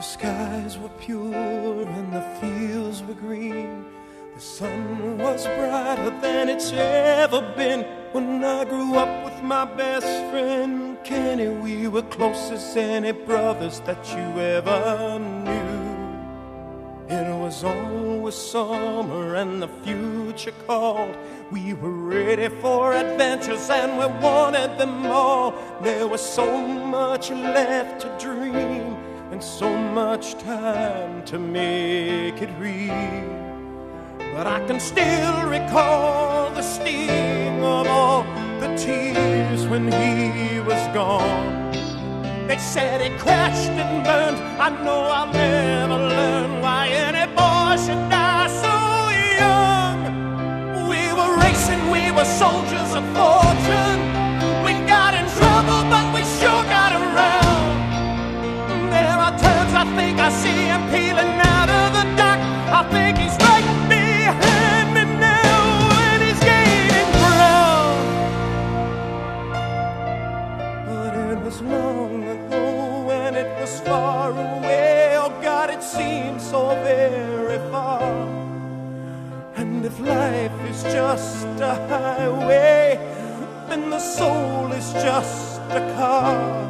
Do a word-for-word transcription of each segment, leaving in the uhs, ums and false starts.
skies were pure and the fields were green. The sun was brighter than it's ever been. When I grew up with my best friend Kenny, we were close as any brothers that you ever knew. It was always summer and the future called. We were ready for adventures and we wanted them all. There was so much left to dream and so much time to make it real. But I can still recall the sting of all the tears when he was gone. They said he crashed and burned. I know I'll never learn why any boy should die so young. We were racing, we were soldiers of fortune. We got in trouble, but we sure got around. There are times I think I see him peeling out of the dock. I think he's right behind me now, and he's gaining ground. But it was long ago, and it was far away. Oh God, it seems so very far. And if life is just a highway, then the soul is just a car.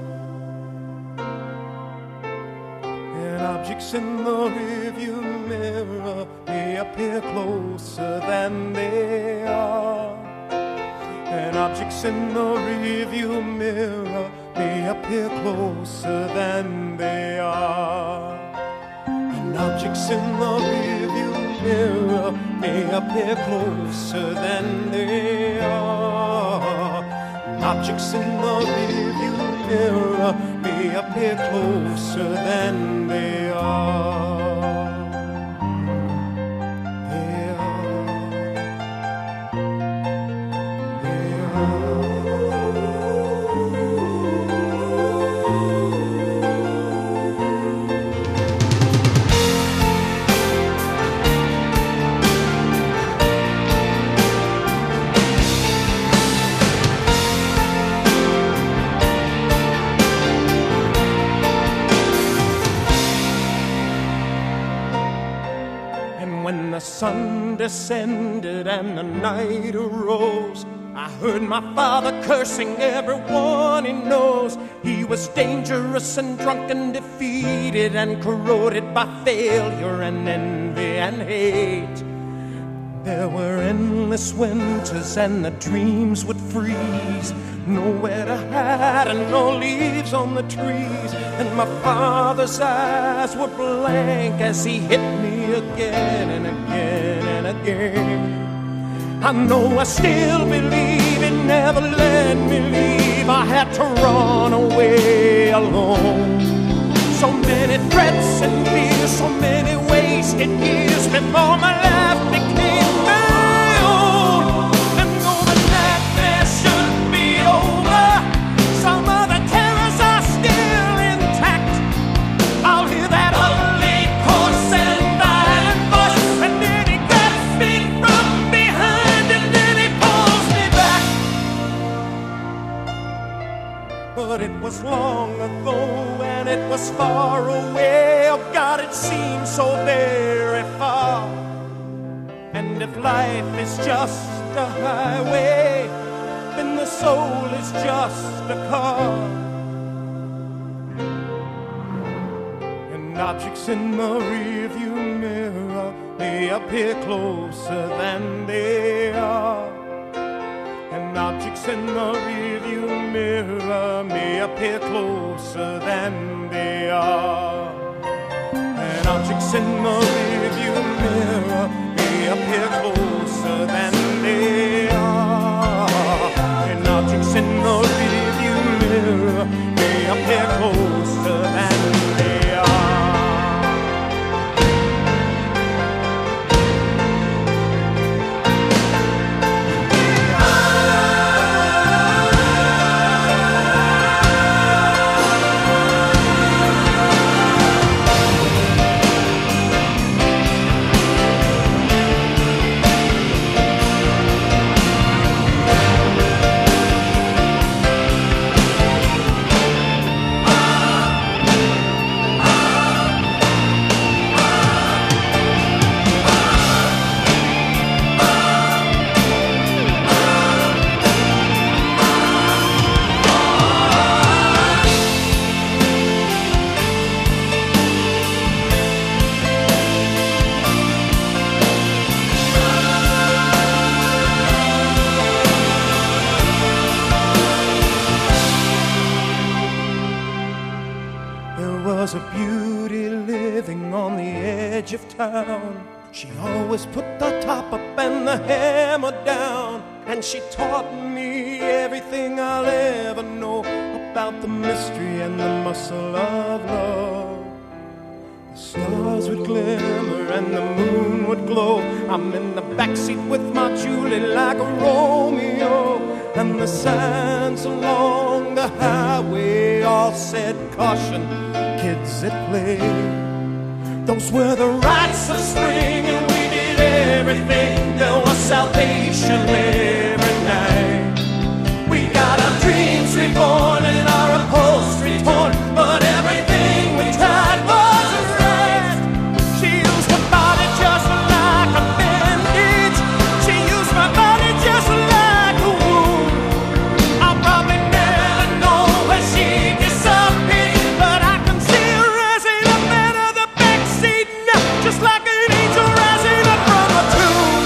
And objects in the rearview mirror may appear closer than they are. And objects in the rearview mirror may appear closer than they are. And objects in the rearview mirror may appear closer than they are. And objects in the rearview mirror may appear closer than they are. When the sun descended and the night arose, I heard my father cursing everyone he knows. He was dangerous and drunk and defeated and corroded by failure and envy and hate. There were endless winters and the dreams would freeze, nowhere to hide and no leaves on the trees. And my father's eyes were blank as he hit me again and again and again. I know I still believe he never let me leave. I had to run away alone. So many threats and fears, so many wasted years before my life became my own. And though the nightmare should be over, some of the terrors are still intact. I'll hear that ugly, coarse and violent voice, and then he grabs me from behind and then he pulls me back. But it was long ago and it was far away. Oh God, it seems so very far. And if life is just a highway, then the soul is just a car. And objects in the rearview mirror may appear closer than they are. And objects in the rearview mirror may appear closer than they are. And objects in the rearview mirror may appear closer than they are. And objects in the rearview mirror may appear closer than they are. was a beauty living on the edge of town. She always put the top up and the hammer down, and she taught me everything I'll ever know about the mystery and the muscle of love. The stars would glimmer and the moon would glow. I'm in the backseat with my Julie like a Romeo, and the signs along the highway all said caution, kids at play. Those were the rites of spring, and we did everything. There was salvation every night. We got our dreams reborn and our upholstery torn, but everything we tried wasn't right. She used her body just like a bandage. She used my body just like a wound. I'll probably never know where she disappeared, but I can see her rising up out of the backseat now, just like an angel rising up from a tomb.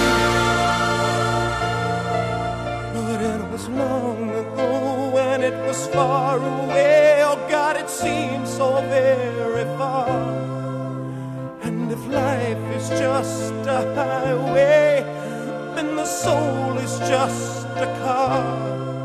But it was long ago and it was far away. Oh God, it seems so very far. And if life is just a highway, then the soul is just a car.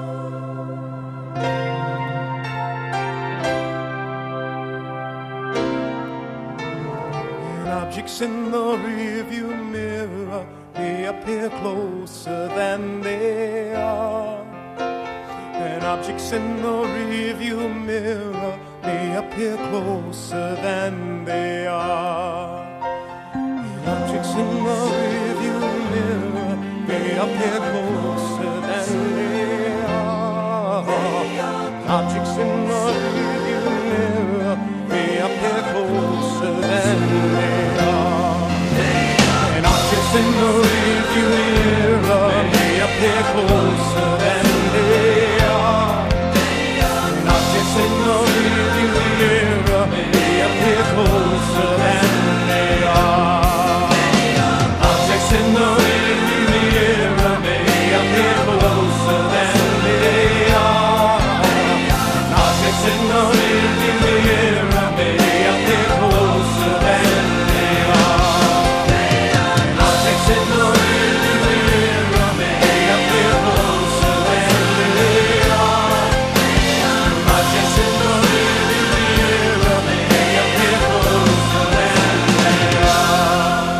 And objects in the rearview mirror may appear closer than they are. And objects in the rearview mirror may appear closer than they are. And objects in the rearview mirror may appear closer than they are. Objects in the rearview mirror may appear closer than they are. And objects in the rearview mirror may appear closer than they are. And objects in the rearview mirror may appear closer than they are. Objects in the rearview mirror may appear closer than they are. And objects in the rearview mirror may appear closer than they are. And objects in the rearview mirror may appear closer than they are. And objects in the rearview mirror may appear closer than they are.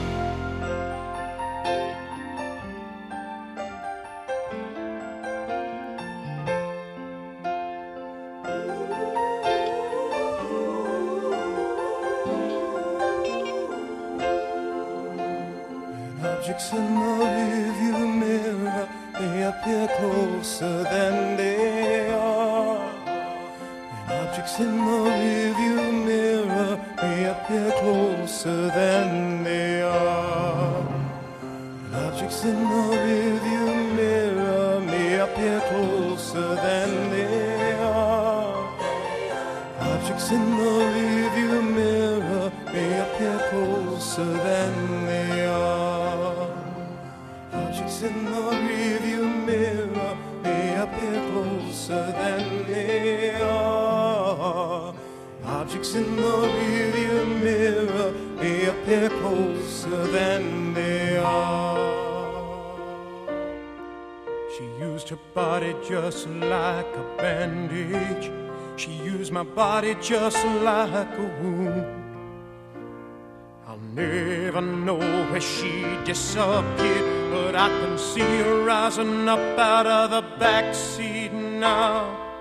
Objects in the rearview mirror may appear closer than they are. And objects in the rearview mirror may appear closer than they are. And objects in the rearview mirror may appear closer than they are. Objects in the rearview mirror may appear closer than they are. Objects in the rearview mirror may appear closer than they are. Objects in the rearview mirror may appear closer than they are. She used her body just like a bandage. She used my body just like a wound. I'll never know where she disappeared, but I can see her rising up out of the backseat now.